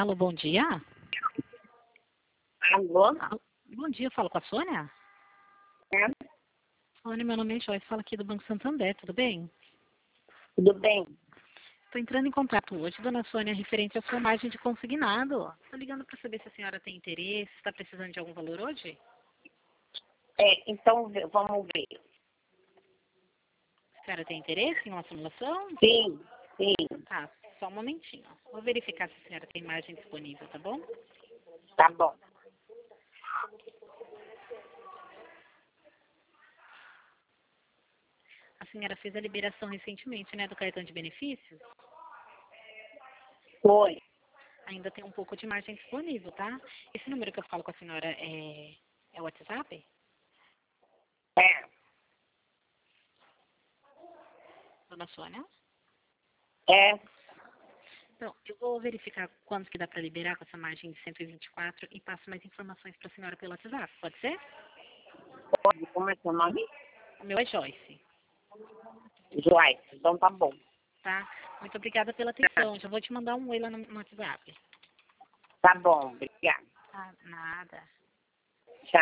Alô, bom dia. Alô? Bom dia, eu falo com a Sônia? É, Sônia, meu nome é Joyce, falo aqui do Banco Santander, tudo bem? tudo bem? Estou entrando em contato hoje, dona Sônia, referente à sua margem de consignado. Estou ligando para saber se a senhora tem interesse, está precisando de algum valor hoje? Então vamos ver. A senhora tem interesse em uma simulação? Sim, sim, Tá, só um momentinho. Vou verificar se a senhora tem margem disponível, tá bom? tá bom. A senhora fez a liberação recentemente, né, do cartão de benefícios? Foi. Ainda tem um pouco de margem disponível, tá? Esse número que eu falo com a senhora é o WhatsApp? É, Dona Sônia? é, Então, eu vou verificar quanto que dá para liberar com essa margem de 124 e passo mais informações para a senhora pelo WhatsApp, pode ser? pode. Como é seu nome? O meu é Joyce, Joyce. Então tá bom. tá? Muito obrigada pela atenção. Já vou te mandar um oi lá no WhatsApp. Tá bom, obrigada. Ah, nada.